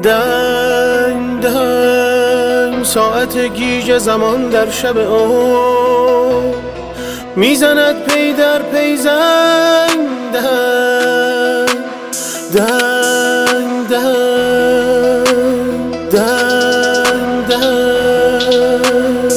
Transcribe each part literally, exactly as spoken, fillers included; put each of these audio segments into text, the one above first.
دنگ دنگ ساعت گیج زمان در شب او میزند پی در پی زنگ دنگ دنگ دنگ دنگ دنگ.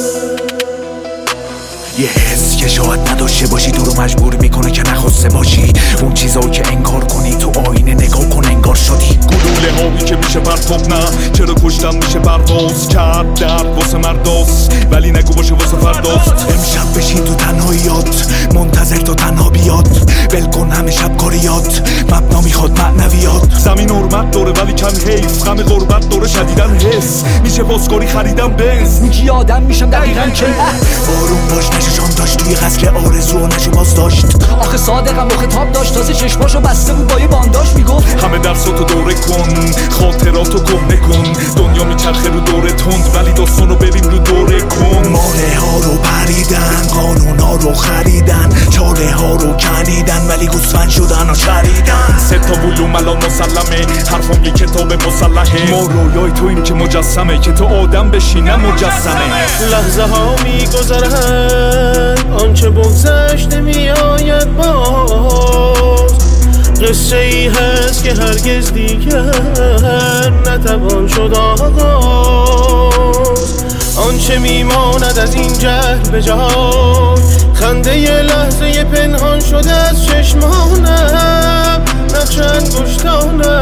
یه حس که شاید نداشته باشی تو رو مجبور میکنه که نخواسته باشی، اون چیزا که انگار کنی تو آینه نگاه کن انگار شدی. گلوله هایی که میشه پرتاب، نه چرا کشتن میشه پرواز کرد، درد واسه مرداست ولی نگو باشه واسه فرداست. امشب بشین تو تنهاییات منتظر تا تنها بیاد، ول کن همه شب کاریات مبنا میخواد معنویات. زمین حرمت داره ولی کم حیف، غم غربت داره شدیدن حس میشه پاسکاری خریدم بنز. میگی آدم میشم دقیقاً که آروم باش نشو شام داشت توی قصر آرزو نشو باز داشت. آخه صادقم و خطاب داشت تازه چشماشو بسته بود با یه بانداش میگفت همه درساتو دوره کن خاطراتو کهنه کن، دنیا میچرخه رو دوره تند ولی داستانو بریم رو دوره کن. ماله ها رو پریدن قانون ها رو خریدن، چاله ها رو کنیدن ولی گوسفند شدن و چریدن. سه تا بلوم الان مسلمه، حرفم یه کتاب مسلحه، ما رویای تویم که مجسمه که تو آدم بشی نه مجسمه. لحظه ها میگذرن آنچه بگذشت نمیآید باز، قصه ای هست که هرگز دیگر نتوان شد آغاز. آنچه میماند از این جهل به جای، خنده ی لحظه پنهان شده از چشمانم، نقش انگشتانم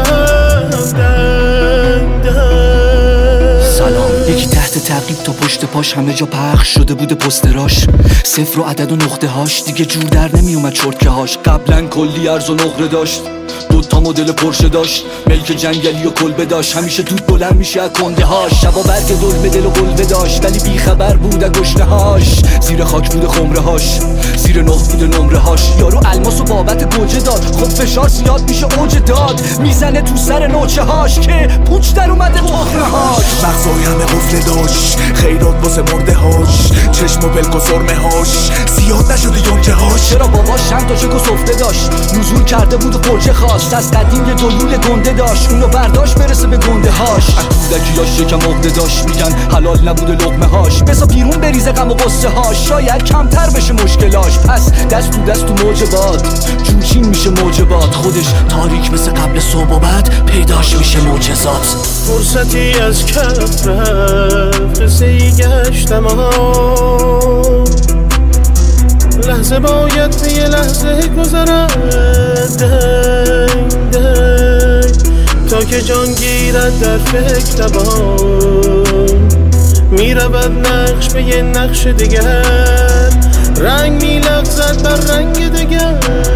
دنگ دنگ. سلام، یکی تحت تعقیب تا پشت پاش همه جا پخش شده بوده پوستراش، صفر و عدد و نقطه هاش دیگه جور در نمیومد چرتکه هاش. قبلا کلی ارز و نقره داشت، دوتا مدل پرشه داشت، ملک جنگلی و کلبه داشت، همیشه دود بلند میشه از کنده هاش. شبا برگ دل دل و قلبه داشت ولی بیخبر بود از گشنه هاش. زیر خاک بوده خمره هاش، زیر نخ بوده نمره هاش. یارو الماس و بابت گوجه داد، خب فشار زیاد میشه اوج داد، میزنه تو سر نوچه هاش که پوچ در اومده بخنه هاش. مغزای همه قفل داشت، خیرات واسه مرده هاش، چشم و بلک و سرمه هاش زیاد نشده یونجه هاش. چرا باباش چند تا چک و سفته داشت، نزول کرده بود و پرچه خواست، از قدیم یه دلول گنده داشت، اونو برداشت برسه به گنده هاش. از کودکیاش یکم عقده داشت، میگن حلال نبوده لقمه هاش، بسا بیرون بریزه غم و قصه هاش، شاید کمتر بشه مشکلاش. پس دست تو دست تو موج باد، جوچین میشه موج باد، خودش تاریک مثل قبل صبح و بعد پیداش میشه معجزات. فرصتی از کف رفت، قصه ای گشتم لحظه باید به یه لحظه گذرد دنگ دنگ، تا که جان گیرد در فکر نبان، میرود نقش به یه نقش دیگر، رنگ میلغزد بر رنگ دیگر.